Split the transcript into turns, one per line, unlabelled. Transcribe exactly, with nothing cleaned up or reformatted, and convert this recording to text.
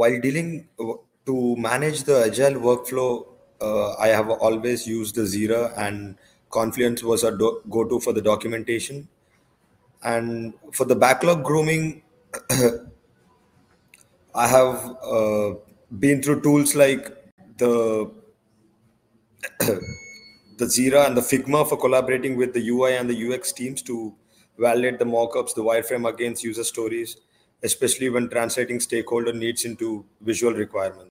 while dealing to manage the agile workflow, uh, I have always used the Zira, and Confluence was a do- go-to for the documentation. And for the backlog grooming, I have uh, been through tools like the the Jira and the Figma for collaborating with the U I and the U X teams to validate the mockups, the wireframe against user stories, especially when translating stakeholder needs into visual requirements.